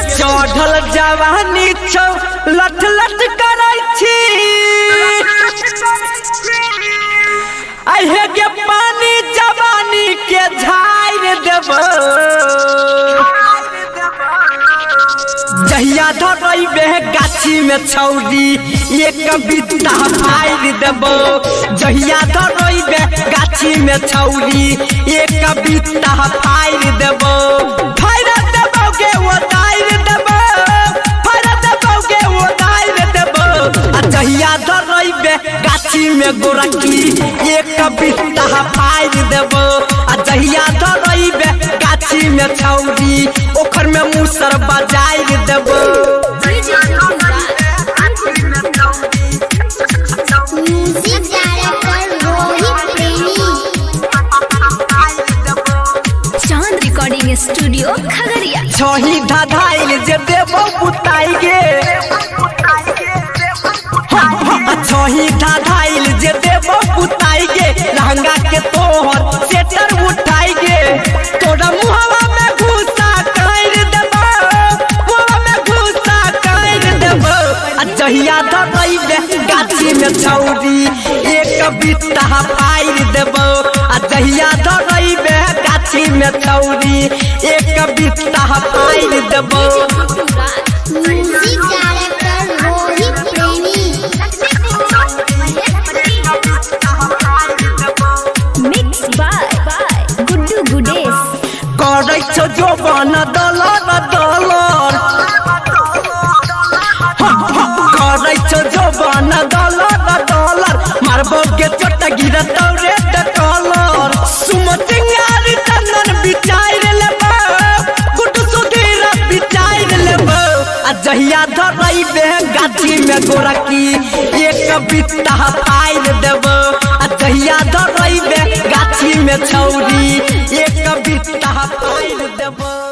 चढ़ल जवानी छौ लठ लठ करै छी अहे के पानी जवानी के झाड़ देबो जहिया धरैबे गाछी में छौरी एक बित्ता फाड़ देबो जहिया धरैबे गाछी में छौरी एक बित्ता फाड़ देबो फाड़ देबो के उतार देबो फाड़ देबो के उतार देबो आ जहिया धरैबे गाछी में गोरकी एक बित्ता फाड़ देबो आ जहिया धरैबे गाछी में छौरी ओखर में मुसर बजाई देबो म्यूजिक डायरेक्टर रोहित प्रेमी चांद रिकॉर्डिंग स्टूडियो खगड़िया छही धधाइल जे देबो पुताई गे छही धधाइल जे देबो पुताई गे लहंगा के तोहर सेटर उठाई गे तोरा मुहवा में घुसा कर देबो मुहवा में घुसा कर देबो आ जहिया धरैबे गाछी में छौरी एक बित्ता फाड़ देबो आ जहिया धरैबे गाछी में छौरी एक बित्ता फाड़ देबो म्यूजिक डायरेक्टर रोहित प्रेमी मिक्स बाय गुड्डू गुडेश करै छौ जोबन दलर दलर करै छौ जोबन दलर दलर मारबो के चोट गिरत रे त कलर सुमतिंगार चंदन बिचार लेबो गुड्डू सुधीर बिचार लेबो आ जहिया धरैबे गाछी में गोरकी एक बित्ता फाड़ देबो आ जहिया धरैबे गाछी में छौरी एक बित्ता फाड़ देबो।